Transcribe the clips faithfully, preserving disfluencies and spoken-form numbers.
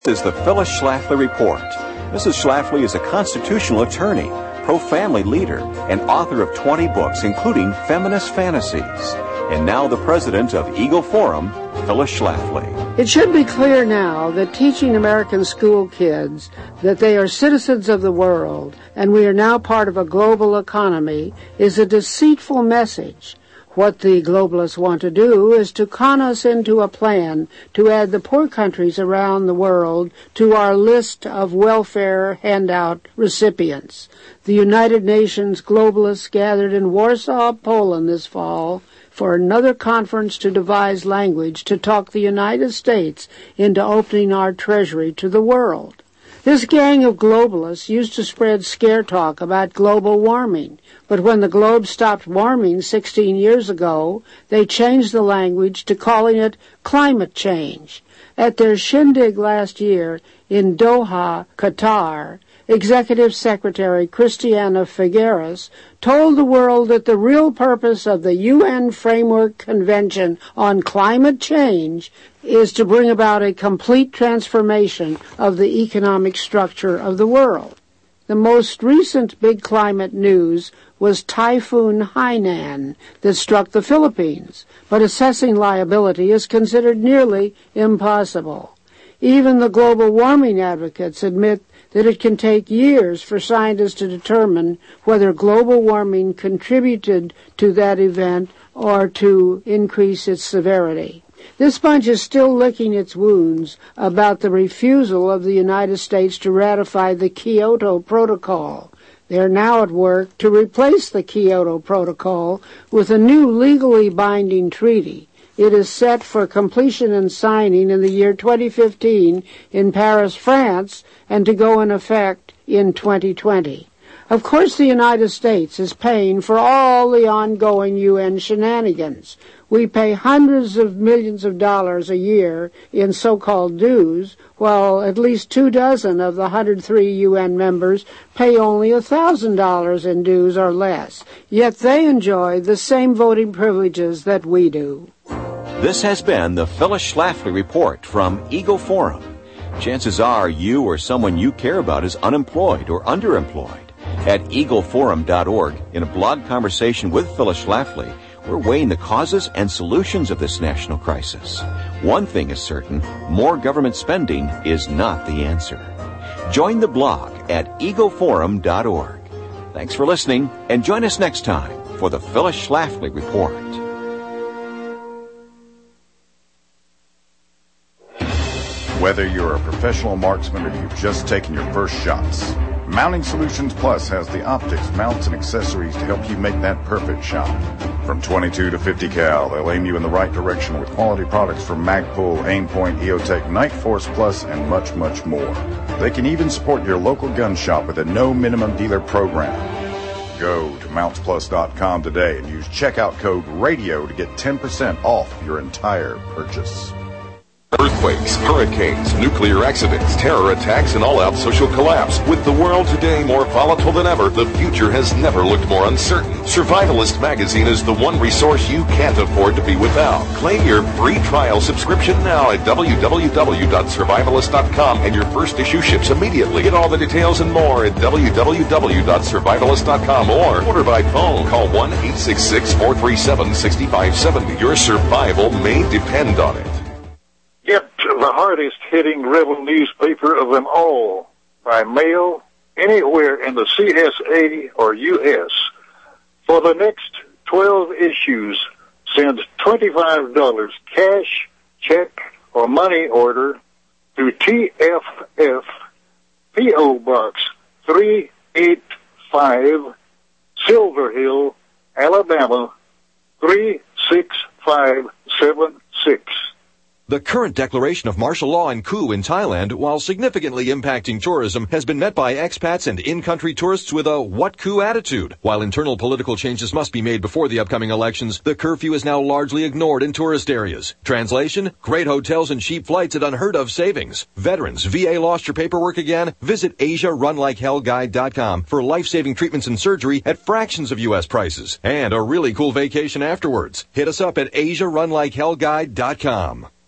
This is the Phyllis Schlafly Report. Missus Schlafly is a constitutional attorney, pro-family leader, and author of twenty books, including Feminist Fantasies. And now the president of Eagle Forum, Phyllis Schlafly. It should be clear now that teaching American school kids that they are citizens of the world and we are now part of a global economy is a deceitful message. What the globalists want to do is to con us into a plan to add the poor countries around the world to our list of welfare handout recipients. The United Nations globalists gathered in Warsaw, Poland this fall for another conference to devise language to talk the United States into opening our treasury to the world. This gang of globalists used to spread scare talk about global warming, but when the globe stopped warming sixteen years ago, they changed the language to calling it climate change. At their shindig last year in Doha, Qatar, Executive Secretary Christiana Figueres told the world that the real purpose of the U N Framework Convention on Climate Change is to bring about a complete transformation of the economic structure of the world. The most recent big climate news was Typhoon Haiyan that struck the Philippines, but assessing liability is considered nearly impossible. Even the global warming advocates admit that it can take years for scientists to determine whether global warming contributed to that event or to increase its severity. This bunch is still licking its wounds about the refusal of the United States to ratify the Kyoto Protocol. They are now at work to replace the Kyoto Protocol with a new legally binding treaty. It is set for completion and signing in the year twenty fifteen in Paris, France, and to go in effect in twenty twenty. Of course, the United States is paying for all the ongoing U N shenanigans. We pay hundreds of millions of dollars a year in so-called dues, while at least two dozen of the one hundred three U N members pay only one thousand dollars in dues or less. Yet they enjoy the same voting privileges that we do. This has been the Phyllis Schlafly Report from Eagle Forum. Chances are you or someone you care about is unemployed or underemployed. At eagle forum dot org, in a blog conversation with Phyllis Schlafly, we're weighing the causes and solutions of this national crisis. One thing is certain, more government spending is not the answer. Join the blog at eagle forum dot org. Thanks for listening, and join us next time for the Phyllis Schlafly Report. Whether you're a professional marksman or you've just taken your first shots, Mounting Solutions Plus has the optics, mounts, and accessories to help you make that perfect shot. From twenty-two to fifty cal, they'll aim you in the right direction with quality products from Magpul, Aimpoint, EOTech, Night Force Plus, and much, much more. They can even support your local gun shop with a no minimum dealer program. Go to mounts plus dot com today and use checkout code RADIO to get ten percent off your entire purchase. Earthquakes, hurricanes, nuclear accidents, terror attacks, and all-out social collapse. With the world today more volatile than ever, the future has never looked more uncertain. Survivalist Magazine is the one resource you can't afford to be without. Claim your free trial subscription now at w w w dot survivalist dot com, and your first issue ships immediately. Get all the details and more at w w w dot survivalist dot com or order by phone. Call one eight six six, four three seven, six five seven zero. Your survival may depend on it. Get the hardest-hitting rebel newspaper of them all by mail anywhere in the C S A or U S For the next twelve issues, send twenty-five dollars cash, check, or money order to T F F, P O Box three eight five, Silver Hill, Alabama three six five seven six. The current declaration of martial law and coup in Thailand, while significantly impacting tourism, has been met by expats and in-country tourists with a what coup attitude. While internal political changes must be made before the upcoming elections, the curfew is now largely ignored in tourist areas. Translation: great hotels and cheap flights at unheard of savings. Veterans, V A lost your paperwork again? Visit asia run like hell guide dot com for life-saving treatments and surgery at fractions of U S prices. And a really cool vacation afterwards. Hit us up at asia run like hell guide dot com.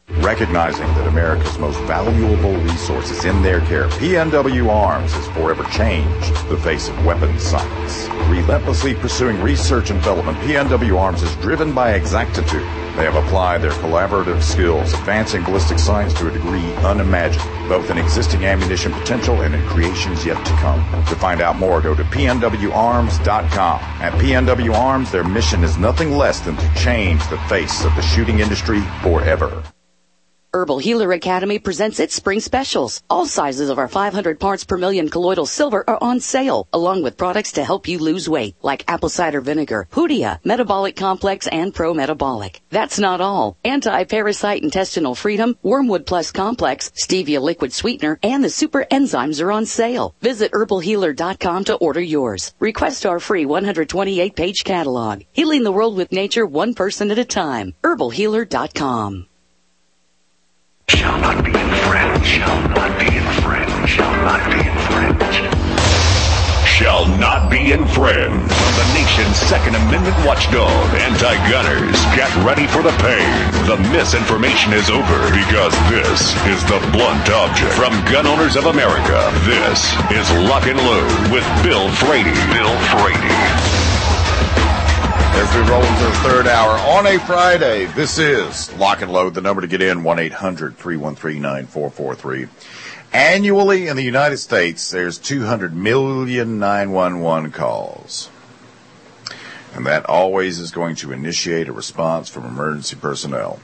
Recognizing that America's most valuable resource is in their care, P N W Arms has forever changed the face of weapons science. Relentlessly pursuing research and development, P N W Arms is driven by exactitude. They have applied their collaborative skills, advancing ballistic science to a degree unimagined, both in existing ammunition potential and in creations yet to come. To find out more, go to P N W arms dot com. At P N W Arms, their mission is nothing less than to change the face of the shooting industry forever. Herbal Healer Academy presents its spring specials. All sizes of our five hundred parts per million colloidal silver are on sale, along with products to help you lose weight, like apple cider vinegar, Hoodia, Metabolic Complex, and Pro Metabolic. That's not all. Anti-Parasite Intestinal Freedom, Wormwood Plus Complex, Stevia Liquid Sweetener, and the Super Enzymes are on sale. Visit herbal healer dot com to order yours. Request our free one hundred twenty-eight page catalog. Healing the world with nature one person at a time. herbal healer dot com. Shall not be infringed, shall not be infringed, shall not be infringed. Shall not be infringed. From the nation's Second Amendment watchdog, Anti-Gunners, get ready for the pain. The misinformation is over because this is the blunt object. From Gun Owners of America, this is Lock and Load with Bill Frady. Bill Frady. As we roll into the third hour on a Friday, this is Lock and Load. The number to get in, one eight hundred three one three nine four four three. Annually in the United States, there's two hundred million nine one one calls. And that always is going to initiate a response from emergency personnel.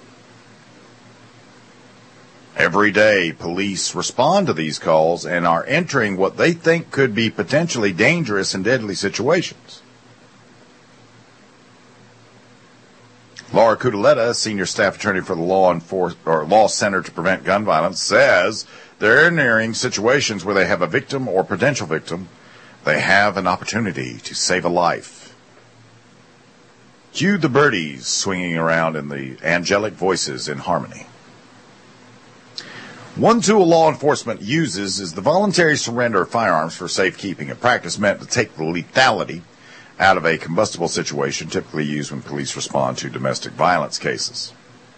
Every day, police respond to these calls and are entering what they think could be potentially dangerous and deadly situations. Laura Cudeleta, senior staff attorney for the Law Enfor- or Law Center to Prevent Gun Violence, says they're nearing situations where they have a victim or potential victim. They have an opportunity to save a life. Cue the birdies swinging around in the angelic voices in harmony. One tool law enforcement uses is the voluntary surrender of firearms for safekeeping, a practice meant to take the lethality out of a combustible situation, typically used when police respond to domestic violence cases.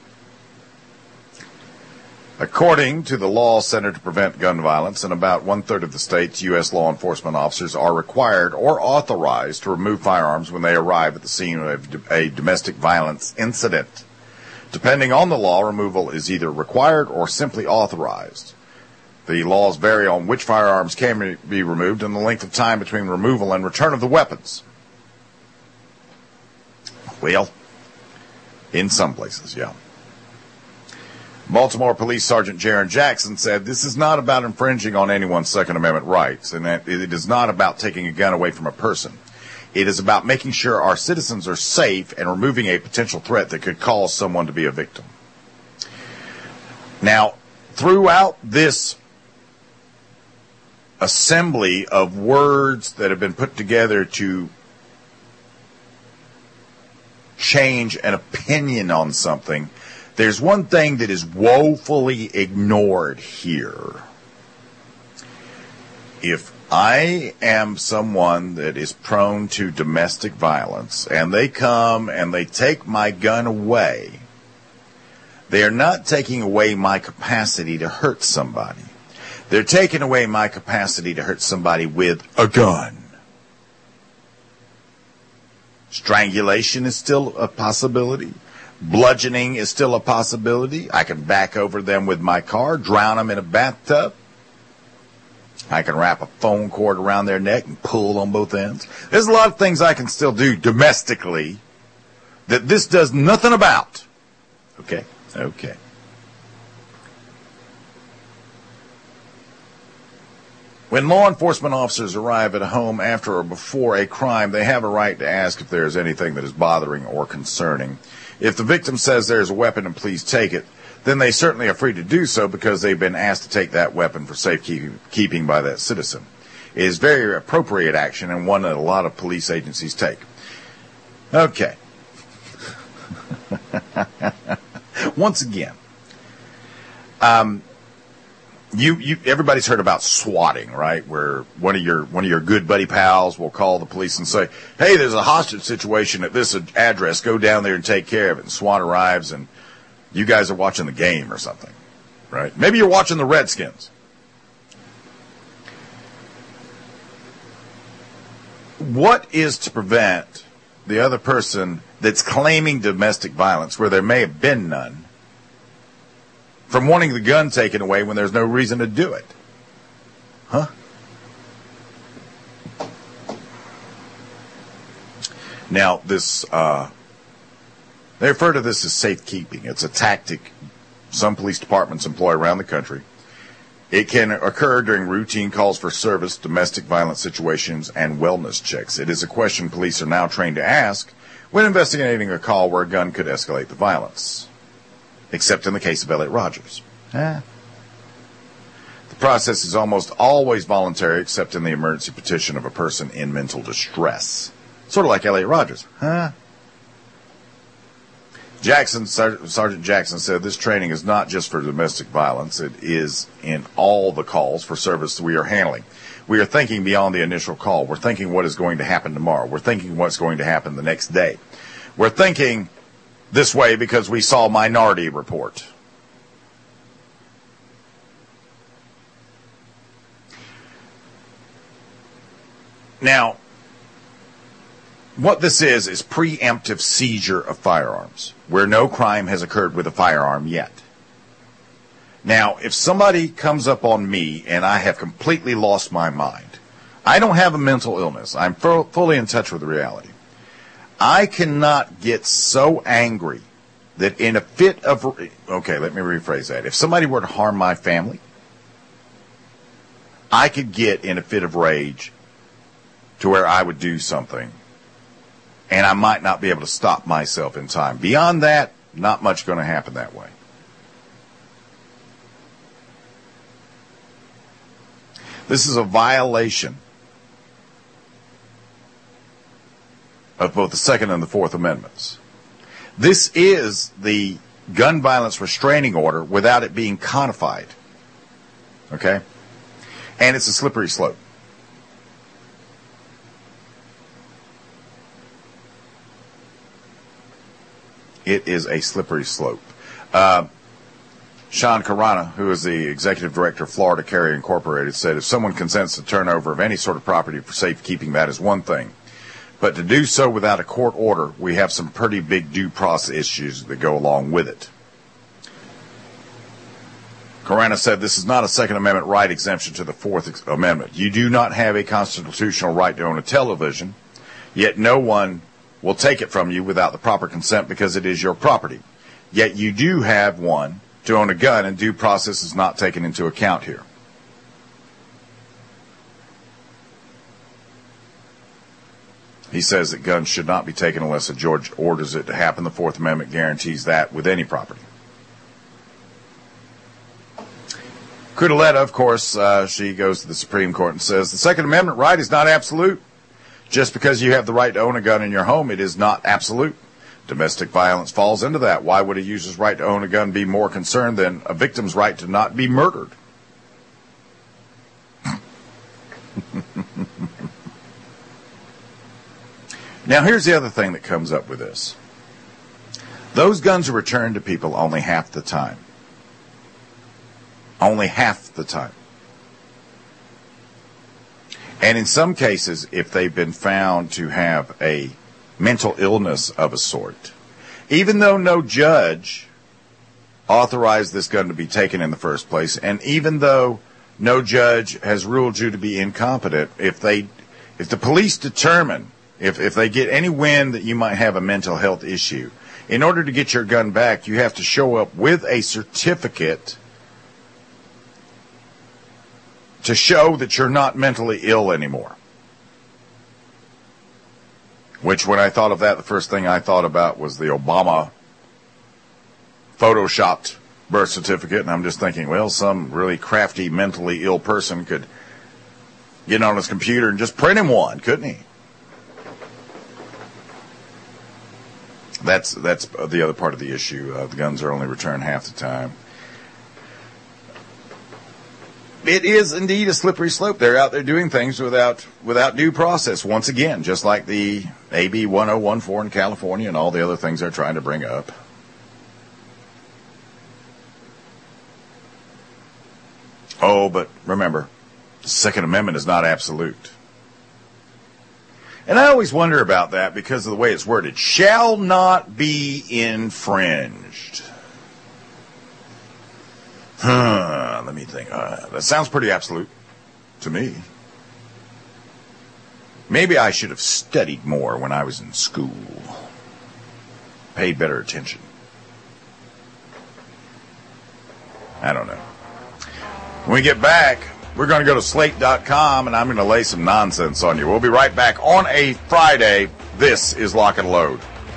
According to the Law Center to Prevent Gun Violence, in about one-third of the states, U S law enforcement officers are required or authorized to remove firearms when they arrive at the scene of a domestic violence incident. Depending on the law, removal is either required or simply authorized. The laws vary on which firearms can be removed and the length of time between removal and return of the weapons. Well, in some places, yeah. Baltimore Police Sergeant Jaron Jackson said this is not about infringing on anyone's Second Amendment rights, and that it is not about taking a gun away from a person. It is about making sure our citizens are safe and removing a potential threat that could cause someone to be a victim. Now, throughout this assembly of words that have been put together to change an opinion on something, there's one thing that is woefully ignored here. If I am someone that is prone to domestic violence and they come and they take my gun away, they are not taking away my capacity to hurt somebody. They're taking away my capacity to hurt somebody with a gun. Strangulation is still a possibility. Bludgeoning is still a possibility. I can back over them with my car, drown them in a bathtub. I can wrap a phone cord around their neck and pull on both ends. There's a lot of things I can still do domestically that this does nothing about. Okay, okay. When law enforcement officers arrive at a home after or before a crime, they have a right to ask if there is anything that is bothering or concerning. If the victim says there is a weapon and please take it, then they certainly are free to do so because they've been asked to take that weapon for safekeeping by that citizen. It is very appropriate action and one that a lot of police agencies take. Okay. Once again, um, You, you, everybody's heard about swatting, right? Where one of your, one of your good buddy pals will call the police and say, hey, there's a hostage situation at this address. Go down there and take care of it. And SWAT arrives and You guys are watching the game or something, right? Maybe you're watching the Redskins. What is to prevent the other person that's claiming domestic violence, where there may have been none, from wanting the gun taken away when there's no reason to do it? Huh? Now, this, uh, they refer to this as safekeeping. It's a tactic some police departments employ around the country. It can occur during routine calls for service, domestic violence situations, and wellness checks. It is a question police are now trained to ask when investigating a call where a gun could escalate the violence. Except in the case of Elliot Rogers. Eh. The process is almost always voluntary, except in the emergency petition of a person in mental distress. Sort of like Elliot Rogers. Huh? Jackson, Sergeant Jackson said this training is not just for domestic violence. It is in all the calls for service we are handling. We are thinking beyond the initial call. We're thinking what is going to happen tomorrow. We're thinking what's going to happen the next day. We're thinking this way because we saw Minority Report. Now, what this is, is preemptive seizure of firearms, where no crime has occurred with a firearm yet. Now, if somebody comes up on me and I have completely lost my mind, I don't have a mental illness. I'm fu- fully in touch with reality. I cannot get so angry that in a fit of... Okay, let me rephrase that. If somebody were to harm my family, I could get in a fit of rage to where I would do something, and I might not be able to stop myself in time. Beyond that, not much going to happen that way. This is a violation of both the Second and the Fourth Amendments. This is the gun violence restraining order without it being codified. Okay? And it's a slippery slope. It is a slippery slope. Uh, Sean Carana, who is the executive director of Florida Carrier Incorporated, said if someone consents to turnover of any sort of property for safekeeping, that is one thing. But to do so without a court order, we have some pretty big due process issues that go along with it. Carana said this is not a Second Amendment right exemption to the Fourth Amendment. You do not have a constitutional right to own a television, yet no one will take it from you without the proper consent because it is your property. Yet you do have one to own a gun, and due process is not taken into account here. He says that guns should not be taken unless a judge orders it to happen. The Fourth Amendment guarantees that with any property. Crudaletta, of course, uh, she goes to the Supreme Court and says the Second Amendment right is not absolute. Just because you have the right to own a gun in your home, it is not absolute. Domestic violence falls into that. Why would a user's right to own a gun be more concerned than a victim's right to not be murdered? Now, here's the other thing that comes up with this. Those guns are returned to people only half the time. Only half the time. And in some cases, if they've been found to have a mental illness of a sort, even though no judge authorized this gun to be taken in the first place, and even though no judge has ruled you to be incompetent, if they, if the police determine, if, if they get any wind that you might have a mental health issue, in order to get your gun back, you have to show up with a certificate to show that you're not mentally ill anymore. Which, when I thought of that, the first thing I thought about was the Obama photoshopped birth certificate, and I'm just thinking, well, some really crafty, mentally ill person could get on his computer and just print him one, couldn't he? That's that's the other part of the issue. Uh, the guns are only returned half the time. It is indeed a slippery slope. They're out there doing things without without due process. Once again, just like the A B ten fourteen in California and all the other things they're trying to bring up. Oh, but remember, the Second Amendment is not absolute. And I always wonder about that because of the way it's worded. Shall not be infringed. Huh, let me think. Uh, that sounds pretty absolute to me. Maybe I should have studied more when I was in school. Paid better attention. I don't know. When we get back, we're going to go to slate dot com, and I'm going to lay some nonsense on you. We'll be right back on a Friday. This is Lock and Load.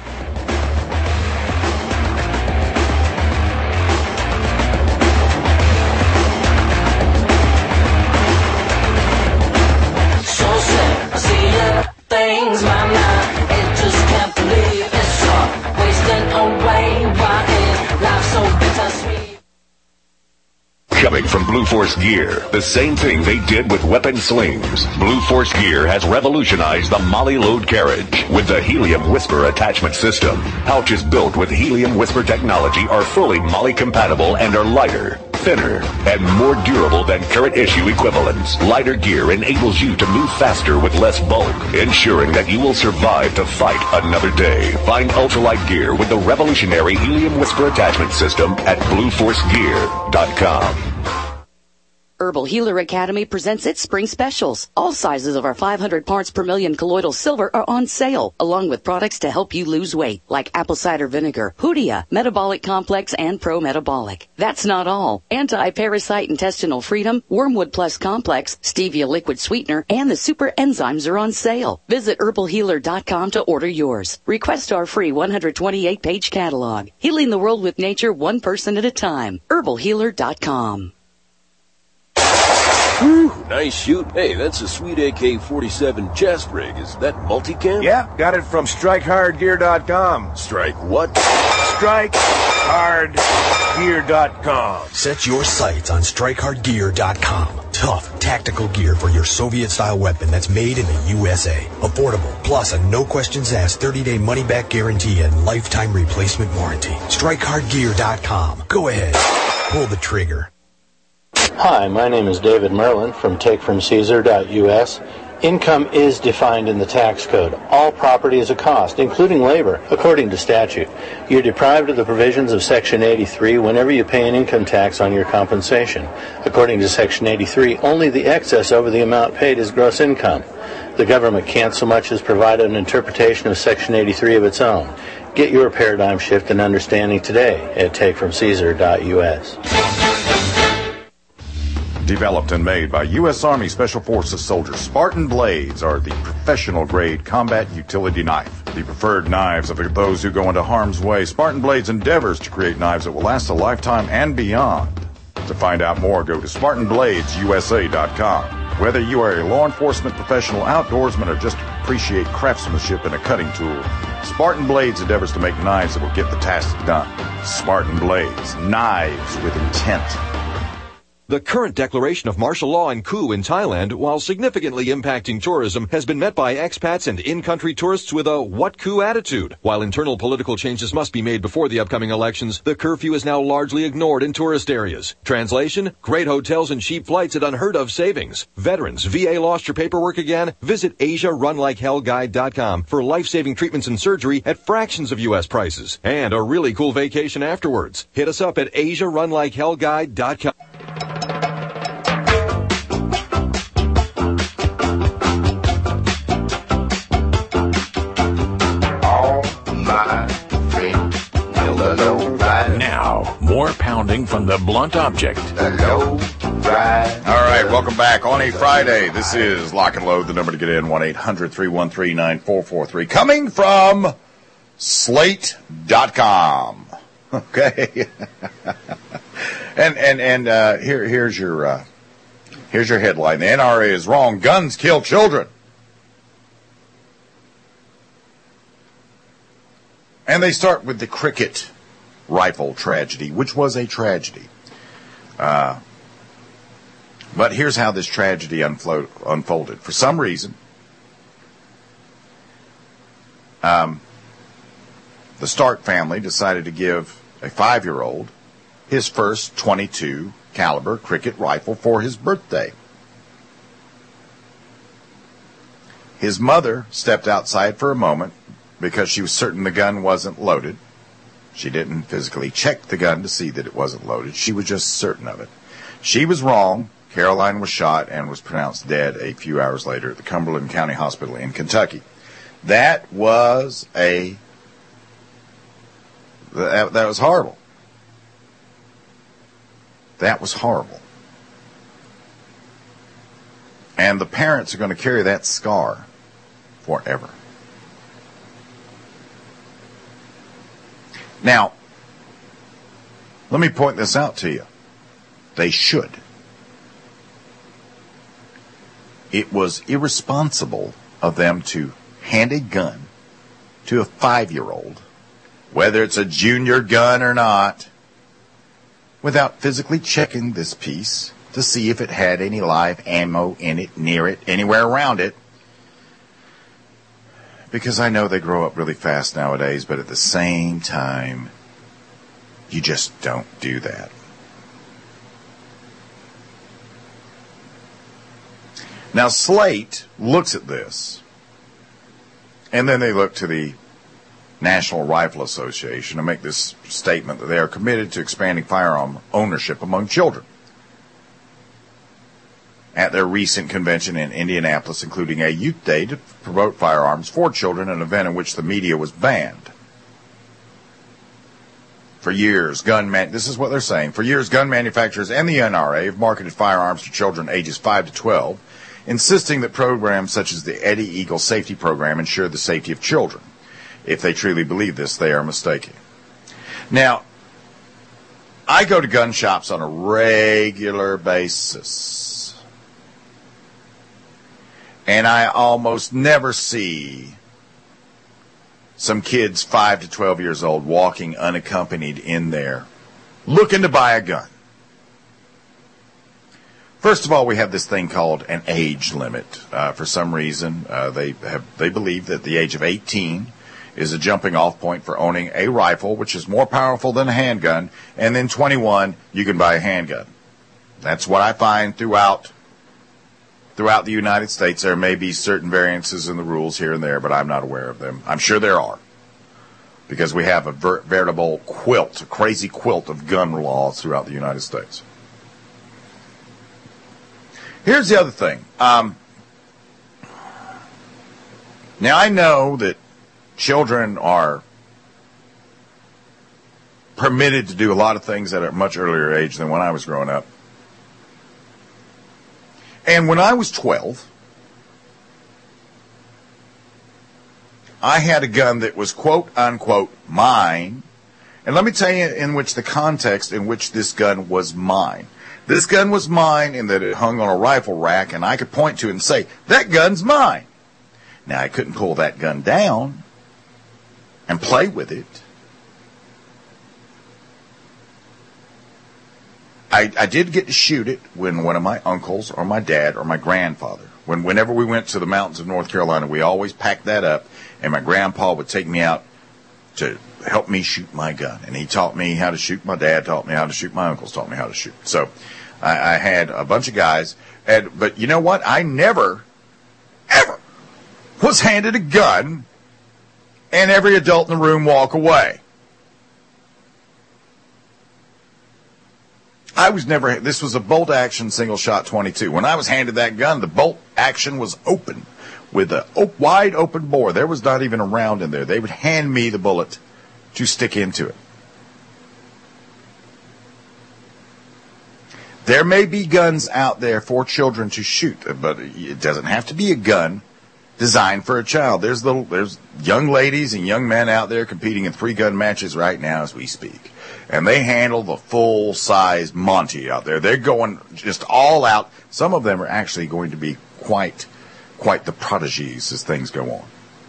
So sad, I see the things my mind, it just can't believe it's all wasting away. Why is life so bittersweet? Coming from Blue Force Gear, the same thing they did with weapon slings. Blue Force Gear has revolutionized the Molly load carriage with the Helium Whisper attachment system. Pouches built with Helium Whisper technology are fully Molly compatible and are lighter, thinner, and more durable than current issue equivalents. Lighter gear enables you to move faster with less bulk, ensuring that you will survive to fight another day. Find ultralight gear with the revolutionary Helium Whisper attachment system at blue force gear dot com. Herbal Healer Academy presents its spring specials. All sizes of our five hundred parts per million colloidal silver are on sale, along with products to help you lose weight, like apple cider vinegar, Hoodia, Metabolic Complex, and Pro Metabolic. That's not all. Anti-Parasite Intestinal Freedom, Wormwood Plus Complex, Stevia Liquid Sweetener, and the Super Enzymes are on sale. Visit herbal healer dot com to order yours. Request our free one hundred twenty-eight page catalog. Healing the world with nature one person at a time. herbal healer dot com. Whew, nice shoot. Hey, that's a sweet A K forty-seven chest rig. Is that multicam? Yeah, got it from strike hard gear dot com. Strike what? strike hard gear dot com. Set your sights on strike hard gear dot com. Tough, tactical gear for your Soviet-style weapon that's made in the U S A. Affordable, plus a no-questions-asked thirty-day money-back guarantee and lifetime replacement warranty. strike hard gear dot com. Go ahead. Pull the trigger. Hi, my name is David Merlin from take from caesar dot U S. Income is defined in the tax code. All property is a cost, including labor, according to statute. You're deprived of the provisions of Section eighty-three whenever you pay an income tax on your compensation. According to Section eighty-three, only the excess over the amount paid is gross income. The government can't so much as provide an interpretation of Section eighty-three of its own. Get your paradigm shift and understanding today at take from caesar dot U S. Developed and made by U S Army Special Forces soldiers, Spartan Blades are the professional-grade combat utility knife. The preferred knives of those who go into harm's way, Spartan Blades endeavors to create knives that will last a lifetime and beyond. To find out more, go to spartan blades u s a dot com. Whether you are a law enforcement professional, outdoorsman, or just appreciate craftsmanship in a cutting tool, Spartan Blades endeavors to make knives that will get the task done. Spartan Blades, knives with intent. The current declaration of martial law and coup in Thailand, while significantly impacting tourism, has been met by expats and in-country tourists with a what coup attitude. While internal political changes must be made before the upcoming elections, the curfew is now largely ignored in tourist areas. Translation: great hotels and cheap flights at unheard of savings. Veterans, V A lost your paperwork again? Visit asia run like hell guide dot com for life-saving treatments and surgery at fractions of U S prices. And a really cool vacation afterwards. Hit us up at asia run like hell guide dot com. Now, more pounding from the blunt object. All right, welcome back on a Friday. This is Lock and Load. The number to get in, one eight hundred three one three nine four four three. Coming from slate dot com. Okay. and and and uh, here here's your uh, here's your headline. The N R A is wrong. Guns kill children. And they start with the cricket rifle tragedy, which was a tragedy. Uh, but here's how this tragedy unflo- unfolded. For some reason, um, the Stark family decided to give a five-year-old his first twenty-two caliber Cricket rifle for his birthday. His mother stepped outside for a moment because she was certain the gun wasn't loaded. She didn't physically check the gun to see that it wasn't loaded. She was just certain of it. She was wrong. Caroline was shot and was pronounced dead a few hours later at the Cumberland County Hospital in Kentucky. That was a... That, that was horrible. That was horrible. And the parents are going to carry that scar forever. Now, let me point this out to you. They should. It was irresponsible of them to hand a gun to a five-year-old, whether it's a junior gun or not, without physically checking this piece to see if it had any live ammo in it, near it, anywhere around it. Because I know they grow up really fast nowadays, but at the same time, you just don't do that. Now, Slate looks at this, and then they look to the National Rifle Association and make this statement that they are committed to expanding firearm ownership among children. At their recent convention in Indianapolis, including a youth day to promote firearms for children, an event in which the media was banned. For years, gun man- this is what they're saying. For years, gun manufacturers and the N R A have marketed firearms to children ages five to twelve, insisting that programs such as the Eddie Eagle Safety Program ensure the safety of children. If they truly believe this, they are mistaken. Now, I go to gun shops on a regular basis. And I almost never see some kids five to twelve years old walking unaccompanied in there looking to buy a gun. First of all, we have this thing called an age limit. Uh, for some reason, uh, they have they believe that the age of eighteen is a jumping off point for owning a rifle, which is more powerful than a handgun, and then twenty-one, you can buy a handgun. That's what I find throughout Throughout the United States. There may be certain variances in the rules here and there, but I'm not aware of them. I'm sure there are, because we have a ver- veritable quilt, a crazy quilt of gun laws throughout the United States. Here's the other thing. Um, now, I know that children are permitted to do a lot of things at a much earlier age than when I was growing up. And when I was twelve, I had a gun that was quote unquote mine. And let me tell you in which the context in which this gun was mine. This gun was mine in that it hung on a rifle rack, and I could point to it and say, that gun's mine. Now, I couldn't pull that gun down and play with it. I, I did get to shoot it when one of my uncles or my dad or my grandfather, when whenever we went to the mountains of North Carolina, we always packed that up, and my grandpa would take me out to help me shoot my gun. And he taught me how to shoot. My dad taught me how to shoot. My uncles taught me how to shoot. So I, I had a bunch of guys. And, but you know what? I never, ever was handed a gun and every adult in the room walk away. I was never, this was a bolt action single shot twenty-two. When I was handed that gun, the bolt action was open with a op- wide open bore. There was not even a round in there. They would hand me the bullet to stick into it. There may be guns out there for children to shoot, but it doesn't have to be a gun designed for a child. There's little, there's young ladies and young men out there competing in three gun matches right now as we speak. And they handle the full-size Monty out there. They're going just all out. Some of them are actually going to be quite, quite the prodigies as things go on.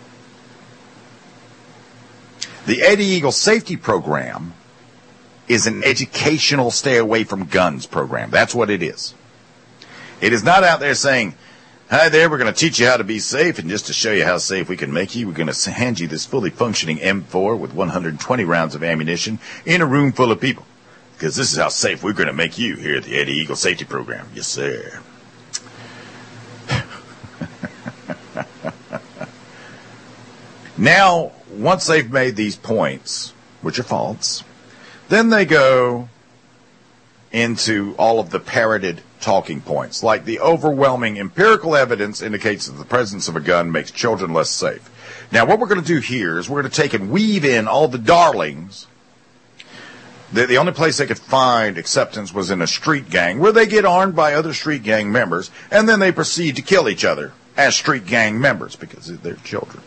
The Eddie Eagle Safety Program is an educational stay-away-from-guns program. That's what it is. It is not out there saying, hi there, we're going to teach you how to be safe, and just to show you how safe we can make you, we're going to hand you this fully functioning M four with one hundred twenty rounds of ammunition in a room full of people. Because this is how safe we're going to make you here at the Eddie Eagle Safety Program. Yes, sir. Now, once they've made these points, which are false, then they go into all of the parroted talking points, like the overwhelming empirical evidence indicates that the presence of a gun makes children less safe. Now, what we're going to do here is we're going to take and weave in all the darlings. The, the only place they could find acceptance was in a street gang, where they get armed by other street gang members, and then they proceed to kill each other as street gang members because they're children.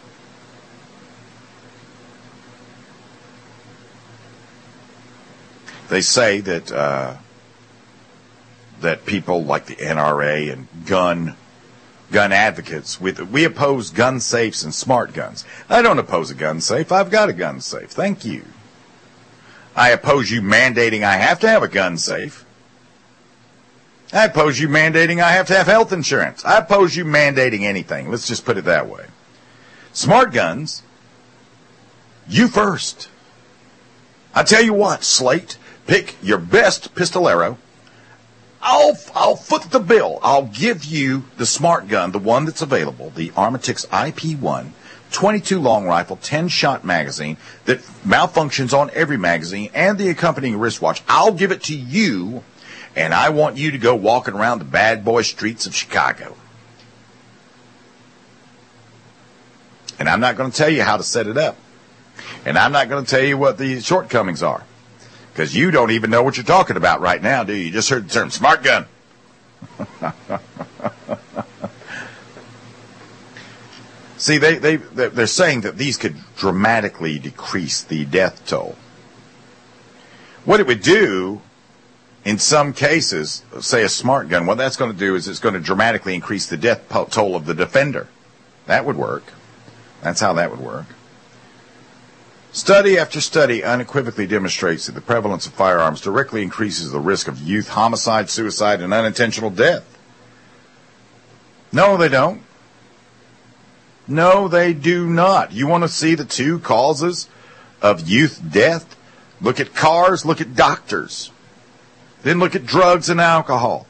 They say that uh, that people like the N R A and gun gun advocates, we, we oppose gun safes and smart guns. I don't oppose a gun safe. I've got a gun safe. Thank you. I oppose you mandating I have to have a gun safe. I oppose you mandating I have to have health insurance. I oppose you mandating anything. Let's just put it that way. Smart guns, you first. I tell you what, Slate, pick your best pistolero. I'll I'll foot the bill. I'll give you the smart gun, the one that's available, the Armatix I P one, twenty-two long rifle, ten shot magazine that malfunctions on every magazine and the accompanying wristwatch. I'll give it to you, and I want you to go walking around the bad boy streets of Chicago. And I'm not going to tell you how to set it up. And I'm not going to tell you what the shortcomings are. Because you don't even know what you're talking about right now, do you? You just heard the term smart gun. See, they, they, they're saying that these could dramatically decrease the death toll. What it would do, in some cases, say a smart gun, what that's going to do is it's going to dramatically increase the death toll of the defender. That would work. That's how that would work. Study after study unequivocally demonstrates that the prevalence of firearms directly increases the risk of youth homicide, suicide, and unintentional death. No, they don't. No, they do not. You want to see the two causes of youth death? Look at cars, look at doctors. Then look at drugs and alcohol.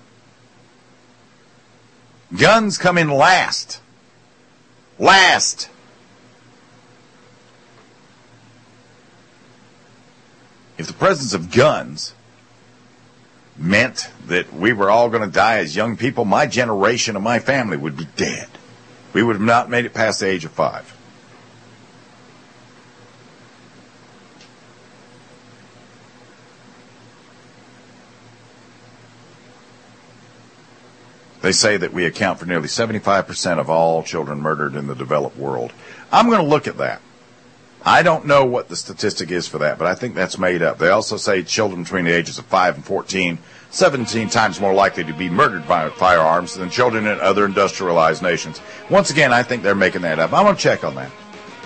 Guns come in last. Last. If the presence of guns meant that we were all going to die as young people, my generation of my family would be dead. We would have not made it past the age of five. They say that we account for nearly seventy-five percent of all children murdered in the developed world. I'm going to look at that. I don't know what the statistic is for that, but I think that's made up. They also say children between the ages of five and fourteen, seventeen times more likely to be murdered by firearms than children in other industrialized nations. Once again, I think they're making that up. I'm going to check on that.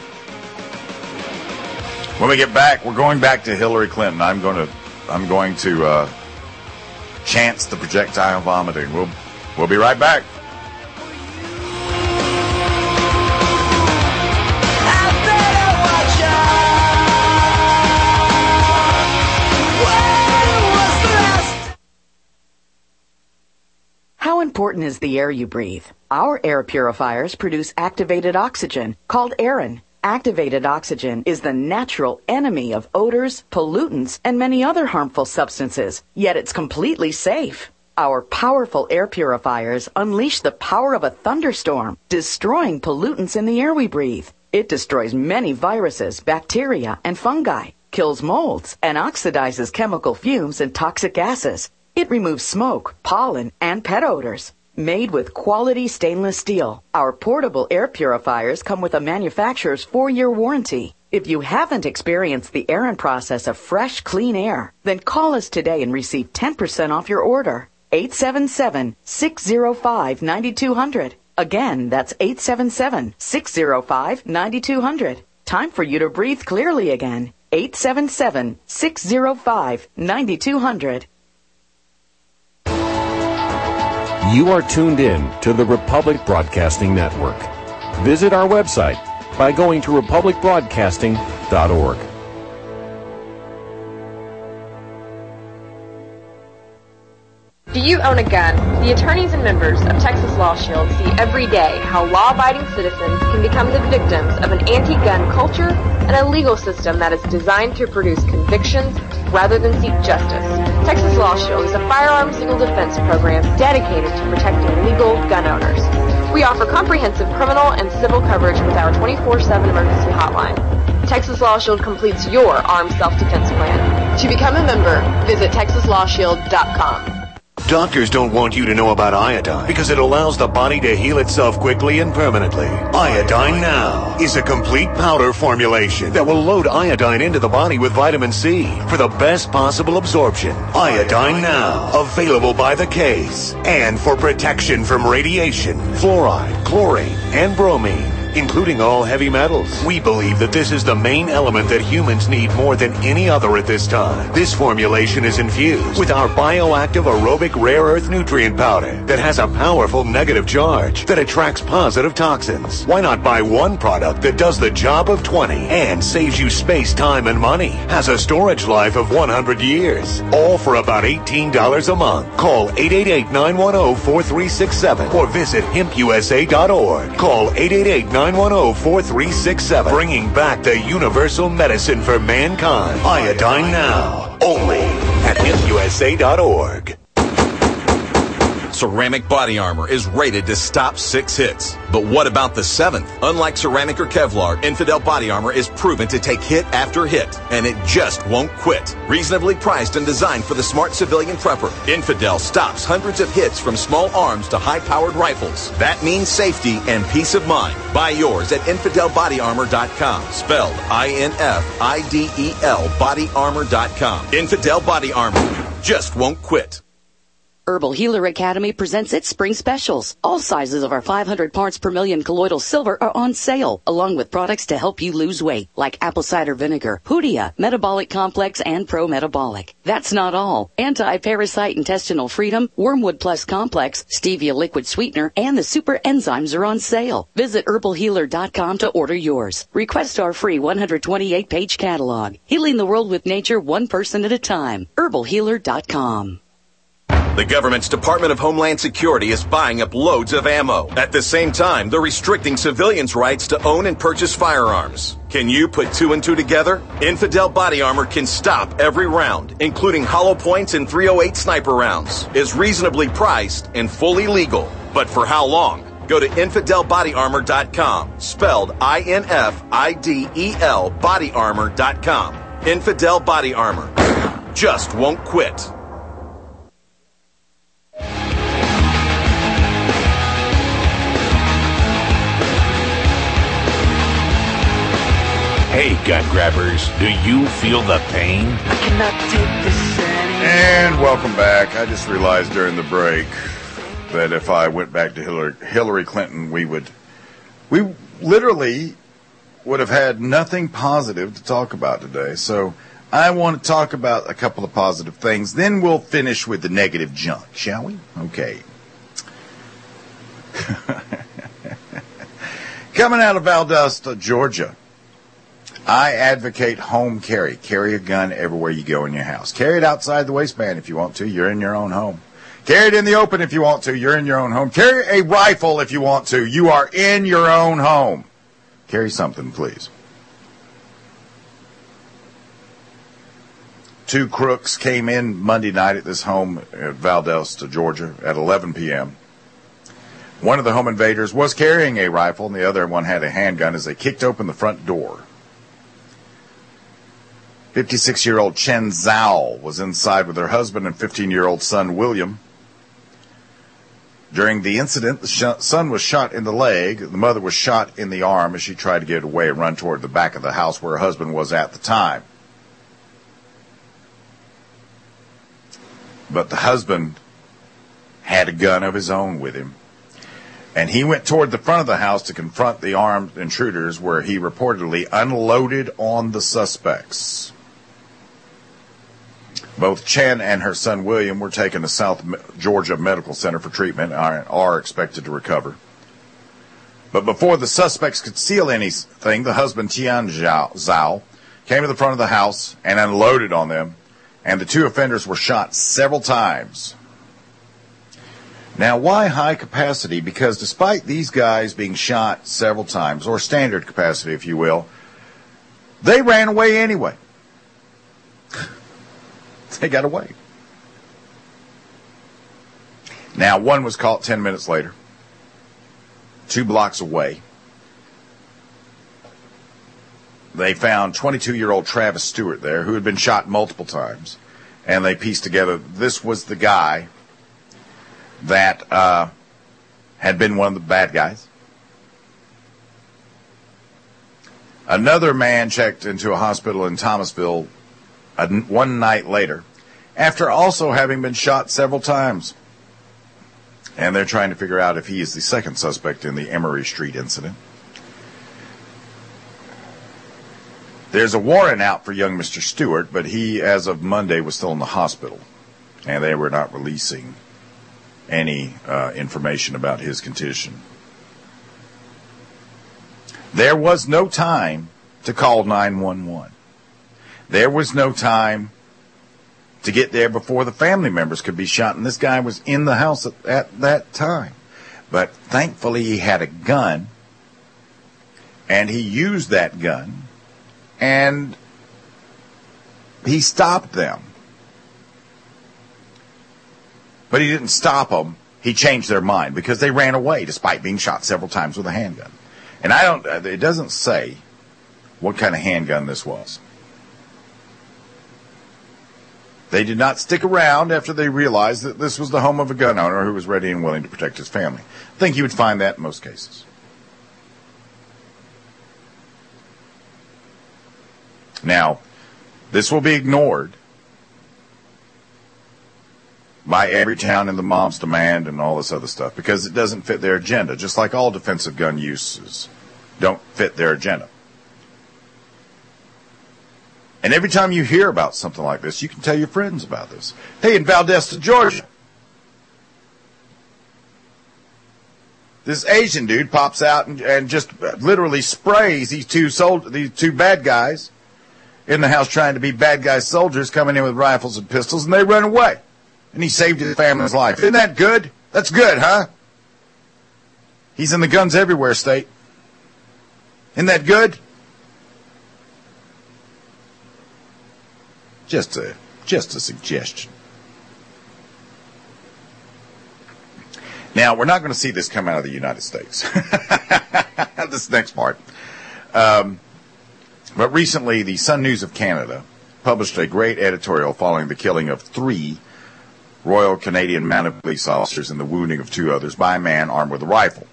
When we get back, we're going back to Hillary Clinton. I'm going to, I'm going to uh, chance the projectile vomiting. We'll, we'll be right back. How important is the air you breathe? Our air purifiers produce activated oxygen, called Aeron. Activated oxygen is the natural enemy of odors, pollutants, and many other harmful substances, yet it's completely safe. Our powerful air purifiers unleash the power of a thunderstorm, destroying pollutants in the air we breathe. It destroys many viruses, bacteria, and fungi, kills molds, and oxidizes chemical fumes and toxic gases. It removes smoke, pollen, and pet odors. Made with quality stainless steel, our portable air purifiers come with a manufacturer's four-year warranty. If you haven't experienced the Aeron process of fresh, clean air, then call us today and receive ten percent off your order. eight seven seven, six zero five, nine two zero zero. Again, that's eight seven seven, six zero five, nine two zero zero. Time for you to breathe clearly again. eight seven seven, six zero five, nine two zero zero. You are tuned in to the Republic Broadcasting Network. Visit our website by going to republic broadcasting dot org. Do you own a gun? The attorneys and members of Texas Law Shield see every day how law-abiding citizens can become the victims of an anti-gun culture and a legal system that is designed to produce convictions rather than seek justice. Texas Law Shield is a firearms legal defense program dedicated to protecting legal gun owners. We offer comprehensive criminal and civil coverage with our twenty-four seven emergency hotline. Texas Law Shield completes your armed self-defense plan. To become a member, visit texas law shield dot com. Doctors don't want you to know about iodine because it allows the body to heal itself quickly and permanently. Iodine Now is a complete powder formulation that will load iodine into the body with vitamin C for the best possible absorption. Iodine Now, available by the case and for protection from radiation, fluoride, chlorine, and bromine, including all heavy metals. We believe that this is the main element that humans need more than any other at this time. This formulation is infused with our bioactive aerobic rare earth nutrient powder that has a powerful negative charge that attracts positive toxins. Why not buy one product that does the job of twenty and saves you space, time, and money? Has a storage life of one hundred years. All for about eighteen dollars a month. Call eight eight eight, nine one zero, four three six seven or visit hemp u s a dot org. Call eight eight eight, nine one zero, four three six seven. Bringing back the universal medicine for mankind. Iodine Now. Only at hemp u s a dot org. Ceramic body armor is rated to stop six hits. But what about the seventh? Unlike ceramic or Kevlar, Infidel body armor is proven to take hit after hit, and it just won't quit. Reasonably priced and designed for the smart civilian prepper, Infidel stops hundreds of hits from small arms to high-powered rifles. That means safety and peace of mind. Buy yours at infidel body armor dot com, spelled I N F I D E L body armor dot com. Infidel body armor just won't quit. Herbal Healer Academy presents its spring specials. All sizes of our five hundred parts per million colloidal silver are on sale, along with products to help you lose weight, like apple cider vinegar, Hoodia, Metabolic Complex, and Pro Metabolic. That's not all. Anti-parasite intestinal freedom, Wormwood Plus Complex, Stevia liquid sweetener, and the super enzymes are on sale. Visit herbal healer dot com to order yours. Request our free one hundred twenty-eight page catalog. Healing the world with nature one person at a time. herbal healer dot com. The government's Department of Homeland Security is buying up loads of ammo. At the same time, they're restricting civilians' rights to own and purchase firearms. Can you put two and two together? Infidel body armor can stop every round, including hollow points and three oh eight sniper rounds. Is reasonably priced and fully legal. But for how long? Go to infidel body armor dot com, spelled I N F I D E L body armor dot com. Infidel body armor just won't quit. Hey, gun grabbers, do you feel the pain? I cannot take this anymore. And welcome back. I just realized during the break that if I went back to Hillary, Hillary Clinton, we would, we literally would have had nothing positive to talk about today. So I want to talk about a couple of positive things. Then we'll finish with the negative junk, shall we? Okay. Coming out of Valdosta, Georgia. I advocate home carry. Carry a gun everywhere you go in your house. Carry it outside the waistband if you want to. You're in your own home. Carry it in the open if you want to. You're in your own home. Carry a rifle if you want to. You are in your own home. Carry something, please. Two crooks came in Monday night at this home at Valdosta, Georgia at eleven p.m. One of the home invaders was carrying a rifle and the other one had a handgun as they kicked open the front door. fifty-six-year-old Chen Zhao was inside with her husband and fifteen-year-old son, William. During the incident, the sh- son was shot in the leg. The mother was shot in the arm as she tried to get away and run toward the back of the house where her husband was at the time. But the husband had a gun of his own with him. And he went toward the front of the house to confront the armed intruders where he reportedly unloaded on the suspects. Both Chen and her son William were taken to South Georgia Medical Center for treatment and are, are expected to recover. But before the suspects could steal anything, the husband Tian Zhao came to the front of the house and unloaded on them, and the two offenders were shot several times. Now, why high capacity? Because despite these guys being shot several times, or standard capacity, if you will, they ran away anyway. They got away. Now, one was caught ten minutes later, two blocks away. They found twenty-two-year-old Travis Stewart there, who had been shot multiple times, and they pieced together this was the guy that uh, had been one of the bad guys. Another man checked into a hospital in Thomasville uh, one night later, after also having been shot several times. And they're trying to figure out if he is the second suspect in the Emery Street incident. There's a warrant out for young Mister Stewart, but he, as of Monday, was still in the hospital, and they were not releasing any uh, information about his condition. There was no time to call nine one one. There was no time to get there before the family members could be shot, and this guy was in the house at, at that time. But thankfully he had a gun, and he used that gun, and he stopped them. But he didn't stop them. He changed their mind because they ran away despite being shot several times with a handgun. And I don't, it doesn't say what kind of handgun this was. They did not stick around after they realized that this was the home of a gun owner who was ready and willing to protect his family. I think you would find that in most cases. Now, this will be ignored by every town in the mom's demand and all this other stuff because it doesn't fit their agenda, just like all defensive gun uses don't fit their agenda. And every time you hear about something like this, you can tell your friends about this. Hey, in Valdosta, Georgia, this Asian dude pops out and, and just literally sprays these two sold, these two bad guys in the house trying to be bad guy soldiers coming in with rifles and pistols, and they run away. And he saved his family's life. Isn't that good? That's good, huh? He's in the guns everywhere state. Isn't that good? Just a, just a suggestion. Now, we're not going to see this come out of the United States. This next part. Um, but recently, the Sun News of Canada published a great editorial following the killing of three Royal Canadian Mounted Police officers and the wounding of two others by a man armed with a rifle.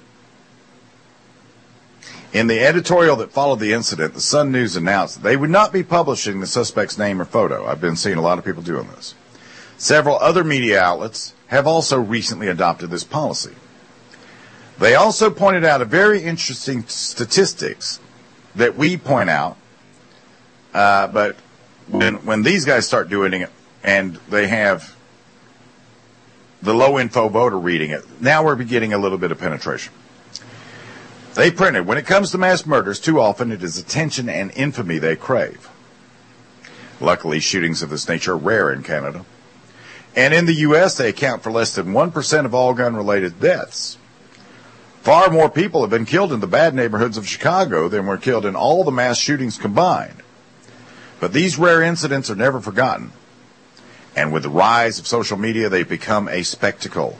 In the editorial that followed the incident, the Sun News announced that they would not be publishing the suspect's name or photo. I've been seeing a lot of people doing this. Several other media outlets have also recently adopted this policy. They also pointed out a very interesting statistics that we point out, uh, but when, when these guys start doing it and they have the low-info voter reading it, now we're getting a little bit of penetration. They printed, when it comes to mass murders, too often it is attention and infamy they crave. Luckily, shootings of this nature are rare in Canada. And in the U S, they account for less than one percent of all gun-related deaths. Far more people have been killed in the bad neighborhoods of Chicago than were killed in all the mass shootings combined. But these rare incidents are never forgotten. And with the rise of social media, they've become a spectacle.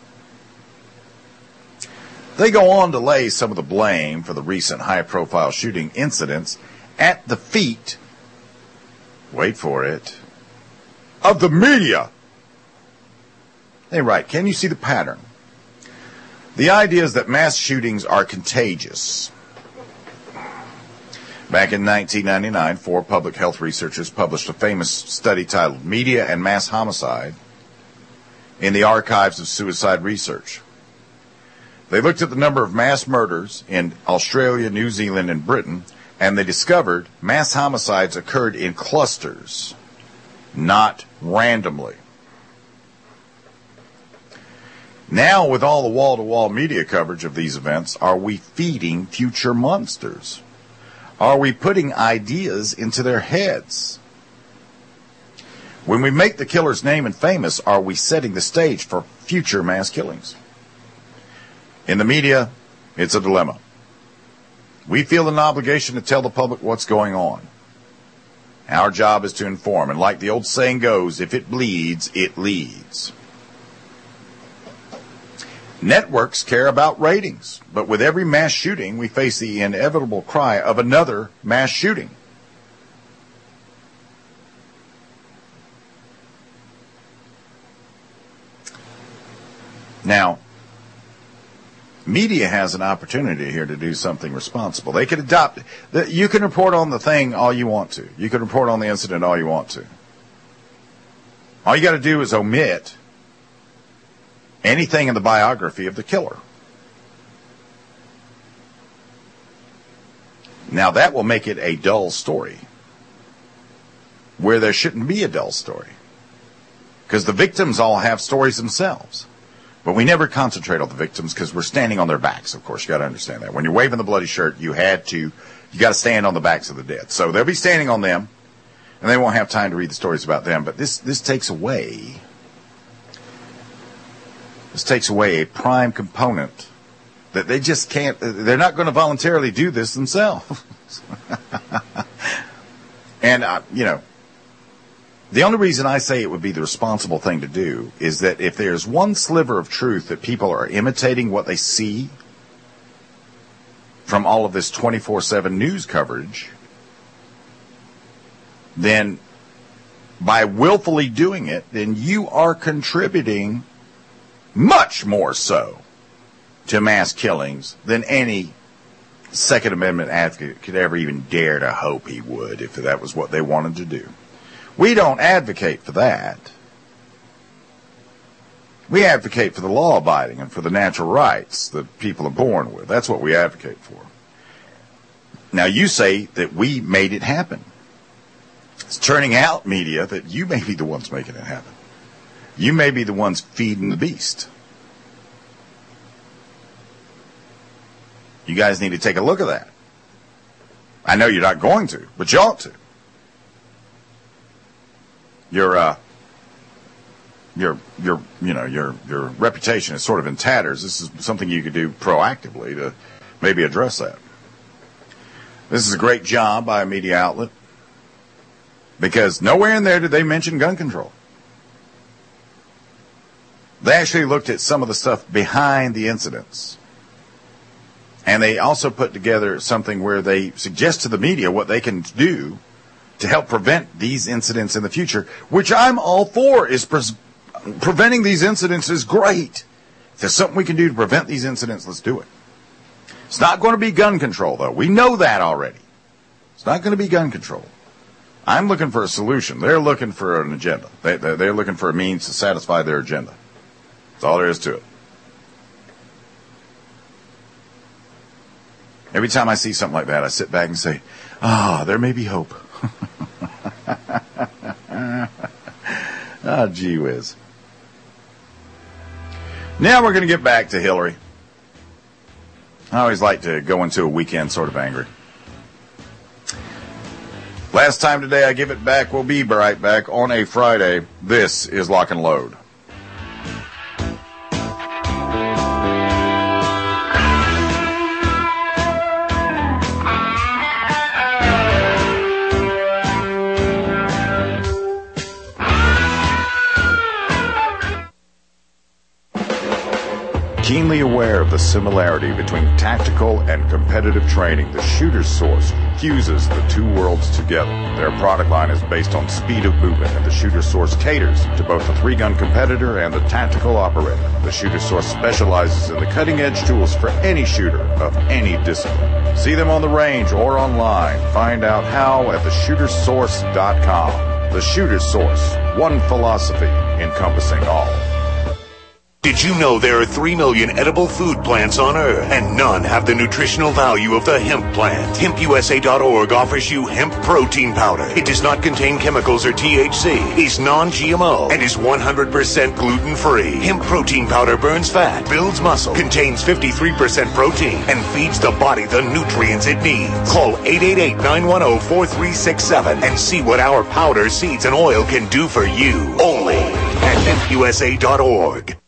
They go on to lay some of the blame for the recent high-profile shooting incidents at the feet, wait for it, of the media. They write, can you see the pattern? The idea is that mass shootings are contagious. Back in nineteen ninety-nine, four public health researchers published a famous study titled Media and Mass Homicide in the Archives of Suicide Research. They looked at the number of mass murders in Australia, New Zealand, and Britain, and they discovered mass homicides occurred in clusters, not randomly. Now, with all the wall-to-wall media coverage of these events, are we feeding future monsters? Are we putting ideas into their heads? When we make the killer's name and famous, are we setting the stage for future mass killings. In the media, it's a dilemma. We feel an obligation to tell the public what's going on. Our job is to inform, and like the old saying goes, if it bleeds, it leads. Networks care about ratings, but with every mass shooting, we face the inevitable cry of another mass shooting. Now, media has an opportunity here to do something responsible. They could adopt, you can report on the thing all you want to. You can report on the incident all you want to. All you got to do is omit anything in the biography of the killer. Now that will make it a dull story where there shouldn't be a dull story, because the victims all have stories themselves. But we never concentrate on the victims because we're standing on their backs, of course. You got to understand that. When you're waving the bloody shirt, you had to, you got to stand on the backs of the dead. So they'll be standing on them, and they won't have time to read the stories about them. But this, this takes away, this takes away a prime component that they just can't, they're not going to voluntarily do this themselves. And, uh, you know, the only reason I say it would be the responsible thing to do is that if there's one sliver of truth that people are imitating what they see from all of this twenty-four seven news coverage, then by willfully doing it, then you are contributing much more so to mass killings than any Second Amendment advocate could ever even dare to hope he would if that was what they wanted to do. We don't advocate for that. We advocate for the law-abiding and for the natural rights that people are born with. That's what we advocate for. Now, you say that we made it happen. It's turning out, media, that you may be the ones making it happen. You may be the ones feeding the beast. You guys need to take a look at that. I know you're not going to, but you ought to. Your, uh, your, your, you know, your, your reputation is sort of in tatters. This is something you could do proactively to maybe address that. This is a great job by a media outlet, because nowhere in there did they mention gun control. They actually looked at some of the stuff behind the incidents. And they also put together something where they suggest to the media what they can do to help prevent these incidents in the future, which I'm all for. Is pre- preventing these incidents is great. If there's something we can do to prevent these incidents, let's do it. It's not going to be gun control, though. We know that already. It's not going to be gun control. I'm looking for a solution. They're looking for an agenda. They, they're looking for a means to satisfy their agenda. That's all there is to it. Every time I see something like that, I sit back and say, ah, oh, there may be hope. Ah, gee whiz. Now we're going to get back to Hillary. I always like to go into a weekend sort of angry. Last time today I give it back. We'll be right back on a Friday. This is Lock and Load. Keenly aware of the similarity between tactical and competitive training, the Shooter's Source fuses the two worlds together. Their product line is based on speed of movement, and the Shooter's Source caters to both the three-gun competitor and the tactical operator. The Shooter's Source specializes in the cutting-edge tools for any shooter of any discipline. See them on the range or online. Find out how at the shooter's source dot com. The Shooter's Source, one philosophy encompassing all. Did you know there are three million edible food plants on Earth, and none have the nutritional value of the hemp plant? hemp U S A dot org offers you hemp protein powder. It does not contain chemicals or T H C, is non-G M O, and is one hundred percent gluten-free. Hemp protein powder burns fat, builds muscle, contains fifty-three percent protein, and feeds the body the nutrients it needs. Call eight eight eight, nine one zero, four three six seven and see what our powder, seeds, and oil can do for you. Only at hemp U S A dot org.